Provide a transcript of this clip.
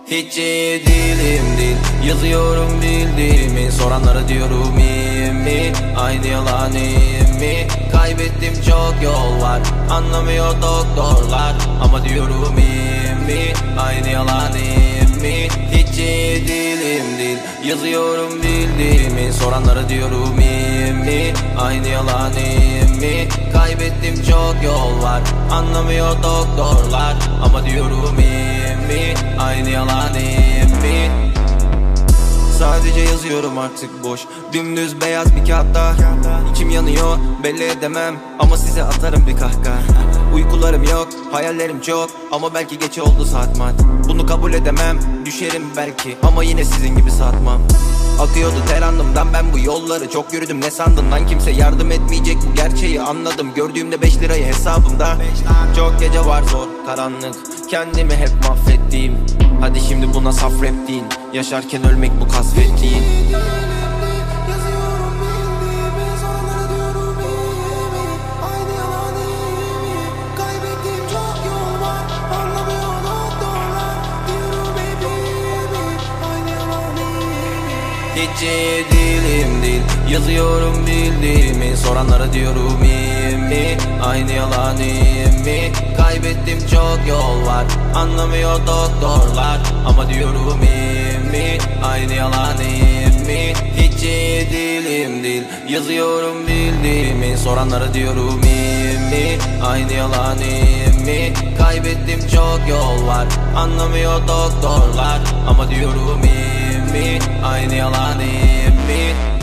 Hiç iyi değilim değil, yazıyorum bildiğimi. Soranlara diyorum iyiyim mi? Aynı yalan iyiyim mi? Kaybettim çok yol var, anlamıyor doktorlar. Ama diyorum iyiyim mi? Aynı yalan iyiyim mi? Hiç iyi değilim değil, yazıyorum bildiğimi. Soranlara diyorum iyiyim mi? Aynı yalan iyiyim mi? Kaybettim çok yol var, anlamıyor doktorlar. Ama diyorum iyiyim mi? Aynı yalan iyiyim mi? Sadece yazıyorum artık boş, dümdüz beyaz bir kağıtta. İçim yanıyor, belli edemem ama size atarım bir kahkaha. Uykularım yok, hayallerim çok ama belki geç oldu saat mat. Bunu kabul edemem, düşerim belki ama yine sizin gibi satmam. Akıyordu ter alnımdan, ben bu yolları çok yürüdüm. Ne sandın lan, kimse yardım etmeyecek, bu gerçeği anladım. Gördüğümde 5 lirayı hesabımda. Çok gece var, zor karanlık, kendimi hep mahvettiğim. Hadi şimdi buna saf rap deyin, yaşarken ölmek bu kasvetliğin. Hiç iyi değilim değil, yazıyorum bildiğimi. Soranlara diyorum iyiyim mi? Aynı yalan iyiyim mi? Kaybettim çok yol var, anlamıyor doktorlar. Ama diyorum iyiyim mi? Aynı yalan iyiyim mi? Hiç iyi değilim değil, yazıyorum bildiğimi. Soranlara diyorum iyiyim mi? Aynı yalan iyiyim mi? Kaybettim çok yol var, anlamıyor doktorlar. Ama diyorum iyiyim mi? Aynı yalan iyiyim mi?